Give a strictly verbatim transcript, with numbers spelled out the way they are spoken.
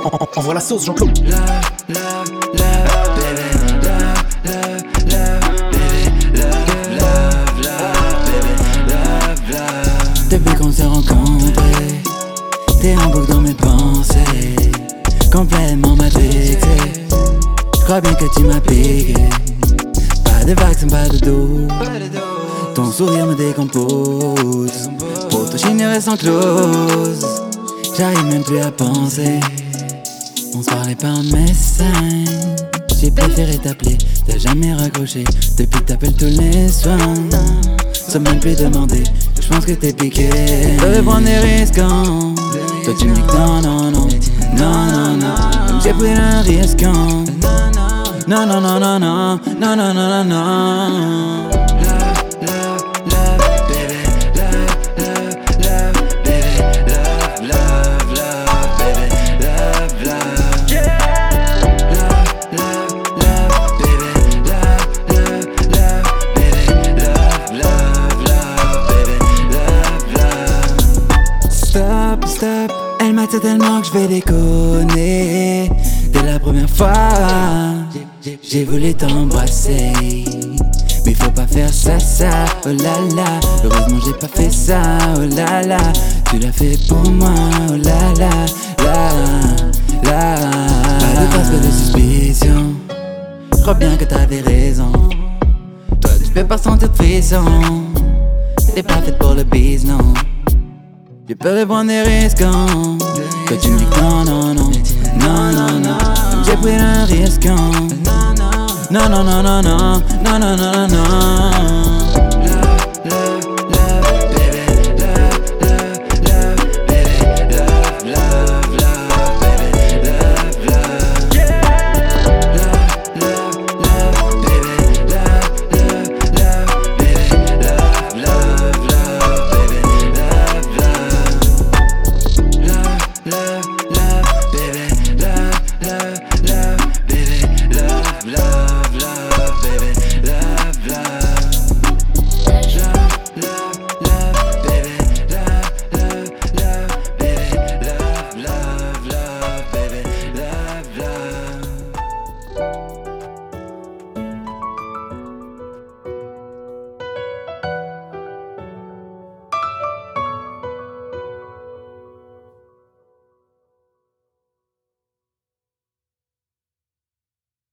Envoie la sauce, Jean-Claude. Love, love, love, baby. Love, love, love, baby. Love, love, love, baby. Love, love. Depuis qu'on s'est rencontrés, t'es en boucle dans mes pensées, complètement matrixé. J'crois bien que tu m'as piqué. Pas de vaccin, pas de dos. Ton sourire me décompose. Pour toi j'ignorais sans clause. J'arrive même plus à penser. On se parlait par message. J'ai préféré t'appeler, t'as jamais raccroché. Depuis t'appelles tous les soirs, sans même plus demander. J'pense que t'es piqué. Je veux prendre des risques quand toi tu me dis que non, non, non. Non, non, non. Comme j'ai pris un risque quand non, non, non, non, non. Non, non, non, non, non. Love, love, love, baby. Love, love, love, baby. Love, love, love, baby. Love, love. Love, love, love, baby. Love, love, love, baby. Love, love, love, baby. Love, love. Stop, stop. Elle m'a dit tellement que je vais déconner. Dès la première fois, j'ai voulu t'embrasser. Mais faut pas faire ça, ça, oh là là. Heureusement j'ai pas fait ça, oh là là. Tu l'as fait pour moi, oh là là, là, là. Pas de traces, pas de suspicion. J'crois bien que t'avais raison. Toi tu peux pas sentir de frisson. T'es pas faite pour le bise, non. J'ai peur de prendre des risques quand toi tu me dis que non, non, non. Non, non, non. J'ai pris un risque quand non, non, non, non, non. Non, non, non, non, non.